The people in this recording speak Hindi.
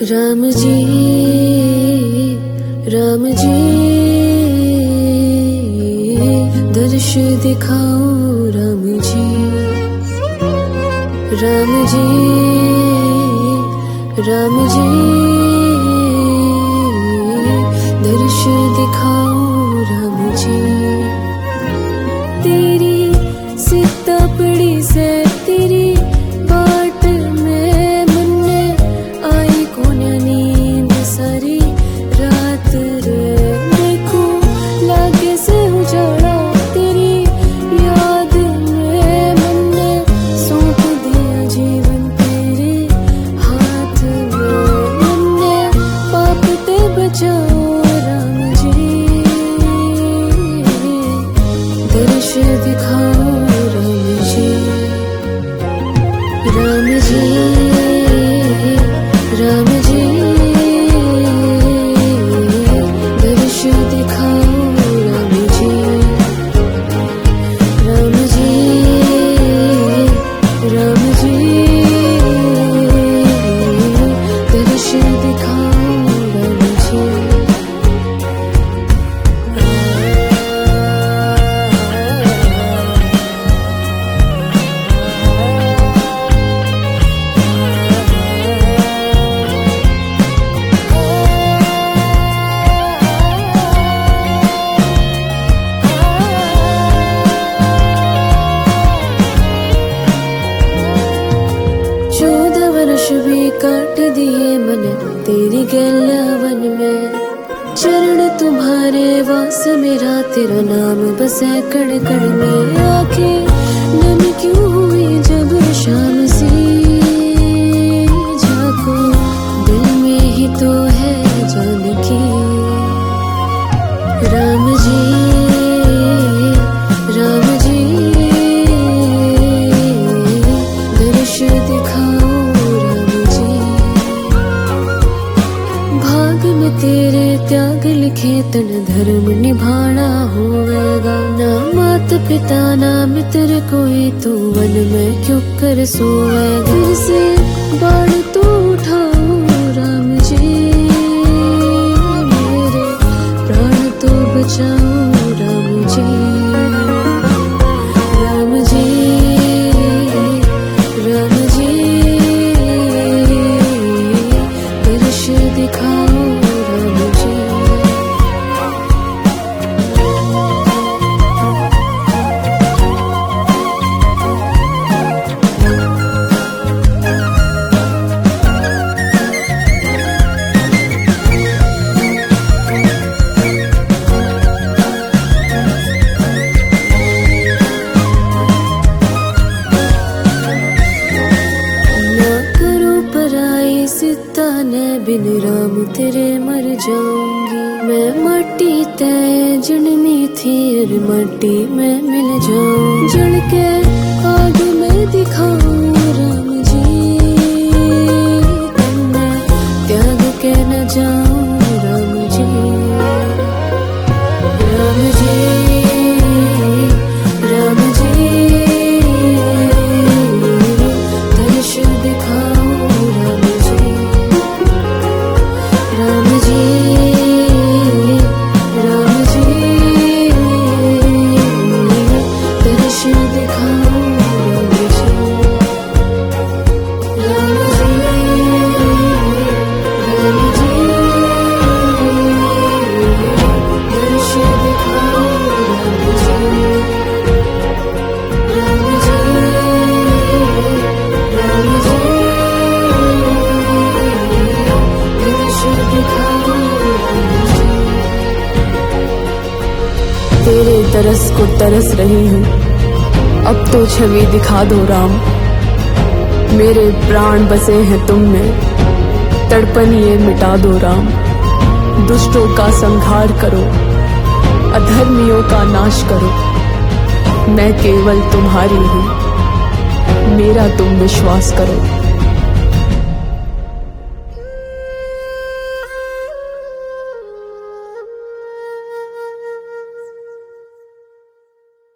राम जी, राम जी, दर्श दिखाओ राम जी, राम जी, राम जी, दर्श दिखाओ राम जी। तेरी सिता पड़ी से तेरी बाट में मुन्ने आई कौन नींद सारी रात रे। देखो लागे से उजाड़ा तेरी याद में मुन्ने सौंप दिया जीवन तेरे हाथ में। मुन्ने पाप ते बचाओ राम जी, दर्श दिखाओ राम जी, राम जी, राम जी, दर्श दिखाओ राम जी, राम जी, राम जी, दर्श दिखाओ राम जी। वर्ष भी काट दिए मैंने तेरी गैलावन में। चरण तुम्हारे वास मेरा तेरा नाम बसे कण कण में। आंखें नम क्यों हुई जब शाम सी झाको, दिल में ही तो है जानकी। राम जी, राम जी, दर्श दिखाओ तेरे त्याग लिखे तन धर्म निभाना होवेगा। ना मात पिता ना मित्र कोई तू वन में क्यों कर सोएगा। फिर से बाण तू उठाओ राम जी, मेरे प्राण तो बचाओ राम जी, राम जी, राम जी, दर्श दिखाओ। सीता ने बिन राम तेरे मर जाऊंगी। मैं माटी तय जन्मी थी और माटी में मिल जाऊं। जल के आग में दिखाऊं राम जी, मैं त्याग के न जाऊं राम जी, राम जी, राम जी, दर्श दिखाओ राम जी, राम जी, राम जी, दर्श दिखाओ राम जी, राम जी, दर्श दिखाओ राम जी, राम जी। तेरे तरस को तरस रही हूँ, अब तो छवि दिखा दो राम। मेरे प्राण बसे हैं तुम में, तड़पन ये मिटा दो राम। दुष्टों का संहार करो, अधर्मियों का नाश करो। मैं केवल तुम्हारी हूँ, मेरा तुम विश्वास करो।